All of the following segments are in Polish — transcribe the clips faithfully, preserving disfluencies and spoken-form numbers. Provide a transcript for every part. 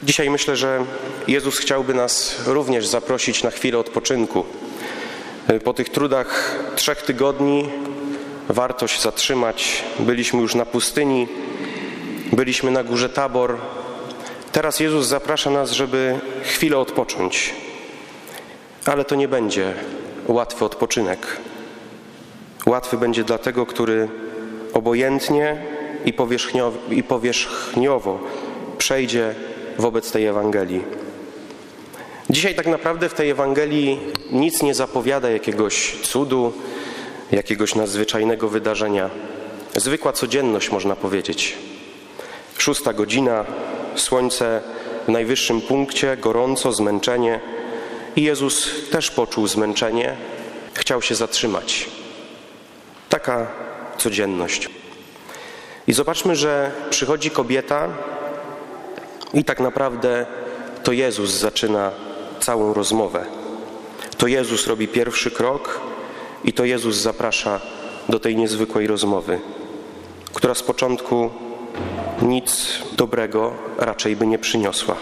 Dzisiaj myślę, że Jezus chciałby nas również zaprosić na chwilę odpoczynku. Po tych trudach trzech tygodni warto się zatrzymać. Byliśmy już na pustyni, byliśmy na górze Tabor. Teraz Jezus zaprasza nas, żeby chwilę odpocząć. Ale to nie będzie łatwy odpoczynek. Łatwy będzie dla tego, który obojętnie i powierzchniowo, i powierzchniowo przejdzie wobec tej Ewangelii. Dzisiaj tak naprawdę w tej Ewangelii nic nie zapowiada jakiegoś cudu, jakiegoś nadzwyczajnego wydarzenia. Zwykła codzienność, można powiedzieć. Szósta godzina, słońce w najwyższym punkcie, gorąco, zmęczenie. I Jezus też poczuł zmęczenie, chciał się zatrzymać. Taka codzienność. I zobaczmy, że przychodzi kobieta i tak naprawdę to Jezus zaczyna całą rozmowę. To Jezus robi pierwszy krok i to Jezus zaprasza do tej niezwykłej rozmowy, która z początku nic dobrego raczej by nie przyniosła.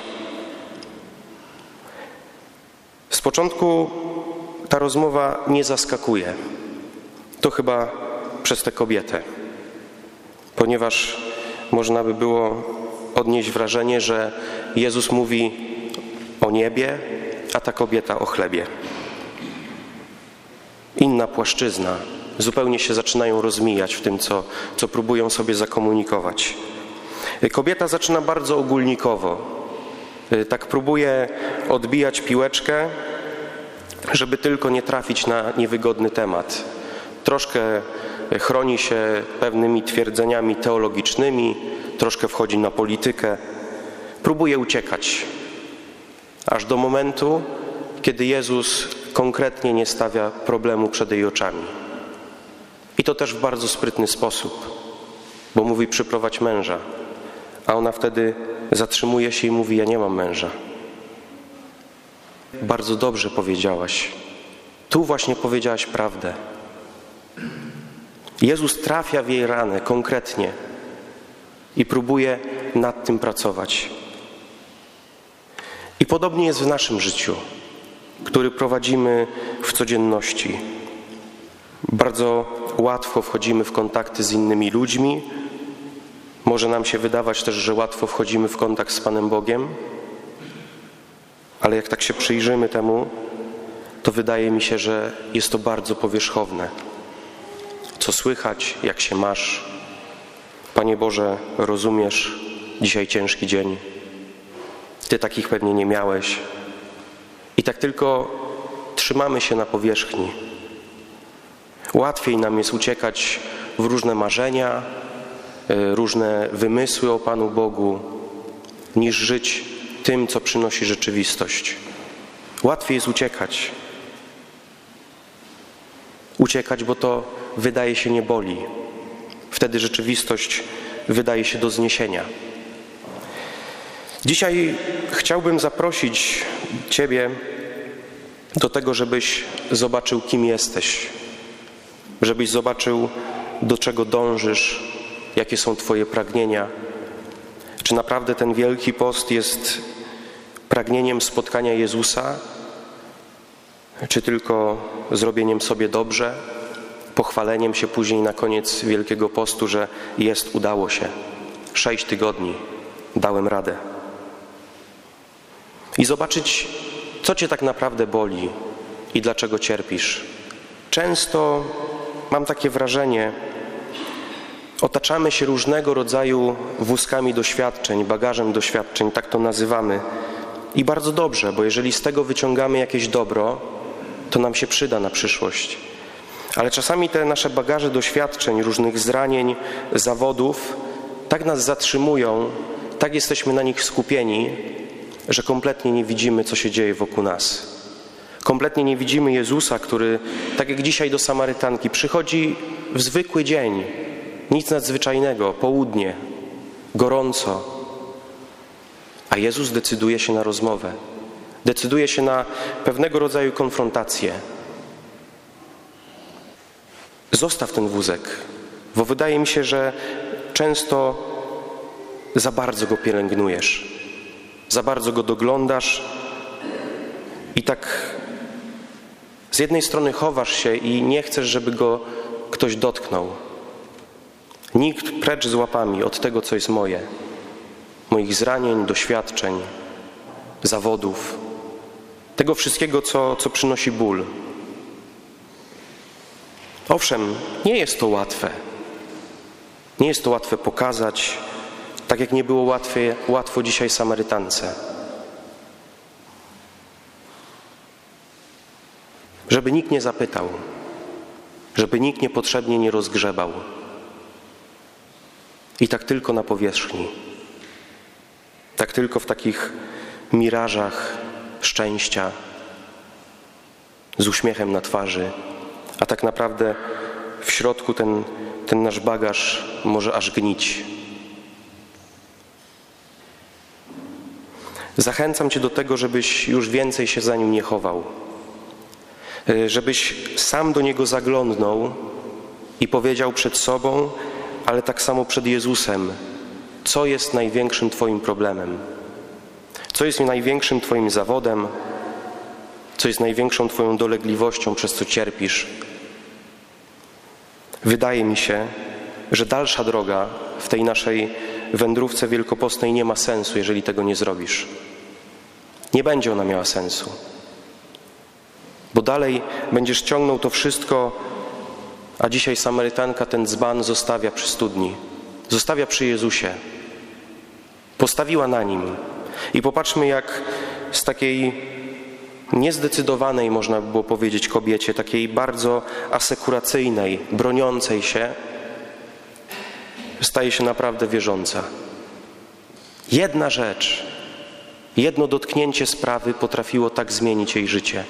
Z początku ta rozmowa nie zaskakuje. To chyba przez tę kobietę, ponieważ można by było odnieść wrażenie, że Jezus mówi o niebie, a ta kobieta o chlebie. Inna płaszczyzna. Zupełnie się zaczynają rozmijać w tym, co, co próbują sobie zakomunikować. Kobieta zaczyna bardzo ogólnikowo. Tak próbuje odbijać piłeczkę, żeby tylko nie trafić na niewygodny temat. Troszkę chroni się pewnymi twierdzeniami teologicznymi, troszkę wchodzi na politykę, próbuje uciekać, aż do momentu, kiedy Jezus konkretnie nie stawia problemu przed jej oczami. I to też w bardzo sprytny sposób, bo mówi: przyprowadź męża, a ona wtedy zatrzymuje się i mówi: ja nie mam męża. Bardzo dobrze powiedziałaś. Tu właśnie powiedziałaś prawdę. Jezus trafia w jej ranę konkretnie i próbuje nad tym pracować. I podobnie jest w naszym życiu, który prowadzimy w codzienności. Bardzo łatwo wchodzimy w kontakty z innymi ludźmi. Może nam się wydawać też, że łatwo wchodzimy w kontakt z Panem Bogiem, ale jak tak się przyjrzymy temu, to wydaje mi się, że jest to bardzo powierzchowne. Co słychać, jak się masz? Panie Boże, rozumiesz, dzisiaj ciężki dzień. Ty takich pewnie nie miałeś. I tak tylko trzymamy się na powierzchni. Łatwiej nam jest uciekać w różne marzenia, różne wymysły o Panu Bogu, niż żyć tym, co przynosi rzeczywistość. Łatwiej jest uciekać. Uciekać, bo to wydaje się nie boli. Wtedy rzeczywistość wydaje się do zniesienia. Dzisiaj chciałbym zaprosić Ciebie do tego, żebyś zobaczył, kim jesteś. Żebyś zobaczył, do czego dążysz, jakie są Twoje pragnienia. Czy naprawdę ten Wielki Post jest pragnieniem spotkania Jezusa, czy tylko zrobieniem sobie dobrze, pochwaleniem się później na koniec Wielkiego Postu, że jest, udało się. Sześć tygodni dałem radę. I zobaczyć, co Cię tak naprawdę boli i dlaczego cierpisz. Często mam takie wrażenie, otaczamy się różnego rodzaju wózkami doświadczeń, bagażem doświadczeń, tak to nazywamy. I bardzo dobrze, bo jeżeli z tego wyciągamy jakieś dobro, to nam się przyda na przyszłość. Ale czasami te nasze bagaże doświadczeń, różnych zranień, zawodów, tak nas zatrzymują, tak jesteśmy na nich skupieni, że kompletnie nie widzimy, co się dzieje wokół nas. Kompletnie nie widzimy Jezusa, który, tak jak dzisiaj do Samarytanki, przychodzi w zwykły dzień, nic nadzwyczajnego, południe, gorąco. A Jezus decyduje się na rozmowę. Decyduje się na pewnego rodzaju konfrontację. Zostaw ten wózek, bo wydaje mi się, że często za bardzo go pielęgnujesz. za bardzo go doglądasz i tak z jednej strony chowasz się i nie chcesz, żeby go ktoś dotknął. Nikt precz z łapami od tego, co jest moje, moich zranień, doświadczeń, zawodów, tego wszystkiego, co, co przynosi ból. Owszem, nie jest to łatwe. Nie jest to łatwe pokazać, tak jak nie było łatwe, łatwo dzisiaj Samarytance. Żeby nikt nie zapytał, żeby nikt niepotrzebnie nie rozgrzebał. I tak tylko na powierzchni. Tak tylko w takich mirażach szczęścia, z uśmiechem na twarzy, a tak naprawdę w środku ten, ten nasz bagaż może aż gnić. Zachęcam Cię do tego, żebyś już więcej się za nim nie chował. Żebyś sam do niego zaglądnął i powiedział przed sobą, ale tak samo przed Jezusem, co jest największym Twoim problemem, co jest największym Twoim zawodem, co jest największą Twoją dolegliwością, przez co cierpisz. Wydaje mi się, że dalsza droga w tej naszej wędrówce wielkopostnej nie ma sensu, jeżeli tego nie zrobisz. Nie będzie ona miała sensu. Bo dalej będziesz ciągnął to wszystko, a dzisiaj Samarytanka ten dzban zostawia przy studni. Zostawia przy Jezusie. Postawiła na Nim. I popatrzmy, jak z takiej niezdecydowanej, można by było powiedzieć, kobiecie, takiej bardzo asekuracyjnej, broniącej się, staje się naprawdę wierząca. Jedna rzecz, jedno dotknięcie sprawy potrafiło tak zmienić jej życie.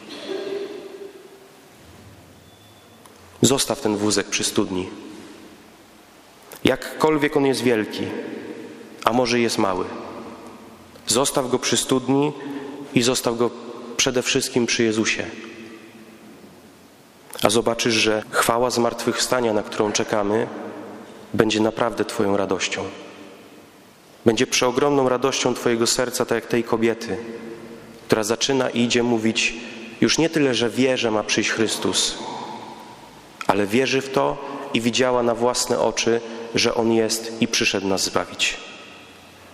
Zostaw ten wózek przy studni. Jakkolwiek on jest wielki, a może jest mały. Zostaw go przy studni i zostaw go przede wszystkim przy Jezusie. A zobaczysz, że chwała zmartwychwstania, na którą czekamy, będzie naprawdę Twoją radością. Będzie przeogromną radością Twojego serca, tak jak tej kobiety, która zaczyna i idzie mówić już nie tyle, że wie, że ma przyjść Chrystus, ale wierzy w to i widziała na własne oczy, że On jest i przyszedł nas zbawić.